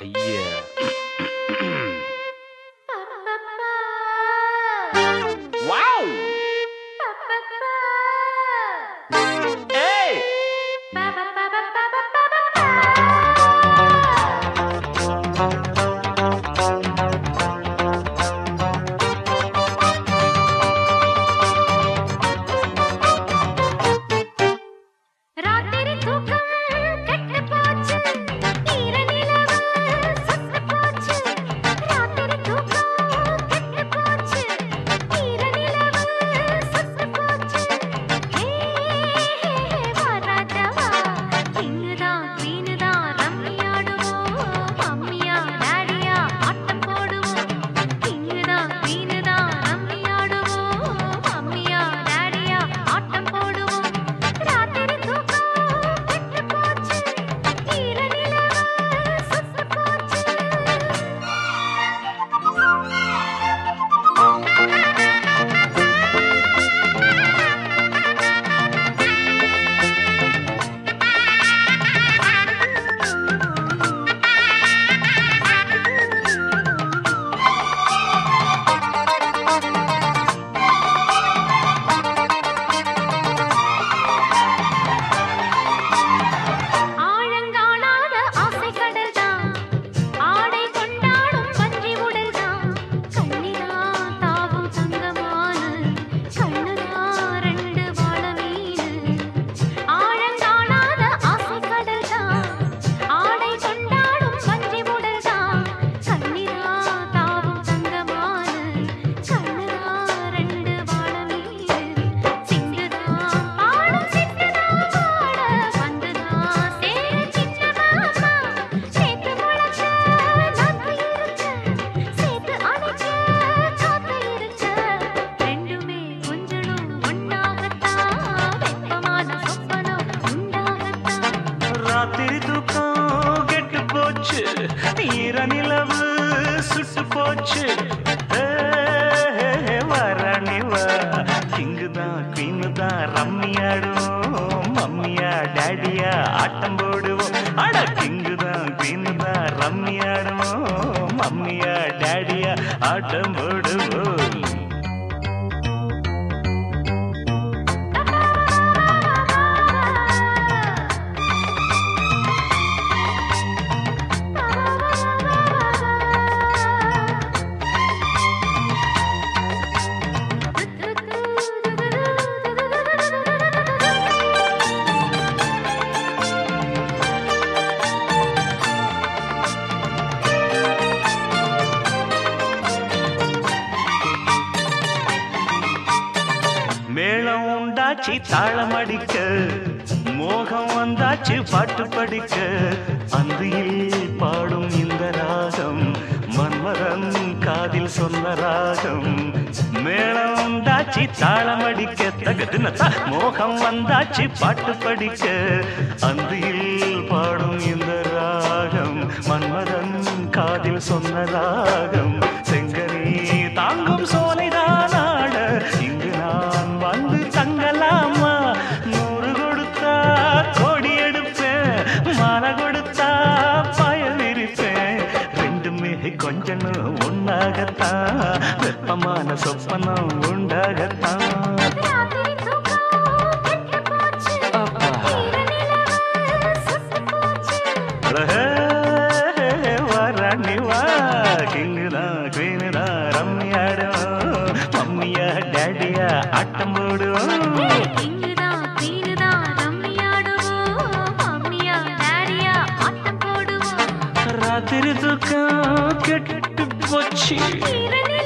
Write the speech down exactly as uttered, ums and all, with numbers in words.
Yeah. Wow! Hey! ராத்திரி தூக்கம் கெட்டு போச்சு, ஈர நிலவு சுட்டு போச்சு. வரணிவா கிங்குதான் குவீனுதான் ரம்மியாடுவோம், மம்மியா டாடியா ஆட்டம் போடுவோம். அட கிங்குதான் குவீனுதான் ரம்மியாடுவோம், மம்மியா டாடியா ஆட்டம் போடுவோம். மேளம் உண்டாச்சு தாளம் அடிக்க, மோகம் வந்தாச்சு பாட்டு படிக்க. அந்தியில் பாடும் இந்த ராகம் மன்மதன் காதில் சொன்ன ராகம். மேளம் உண்டாச்சு தாளம் அடிக்க, தகுதுன மோகம் வந்தாச்சு பாட்டு படிக்க. அந்தியில் பாடும் இந்த ராகம் மன்மதன் காதில் சொன்ன ராகம். செங்கனி தாங்கும் சோலைதான் ஆட இங்கு நான் வந்து தங்கலாமா? நூறு கொடுத்தா கோடி எடுப்பேன், மாலை கொடுத்தா பயல் இருப்பேன். ரெண்டுமே கொஞ்சனும் ஒன்னாகத்தான், வெப்பமான சொப்பனம் உண்டாகத்தான். வரணிவா கிங்குதான் குவீனுதான் ரம்மியாடுவோம், மம்மியா டாடியா ஆட்டம் போடுவோம். ராத்திரி தூக்கம் கெட்டு போச்சு.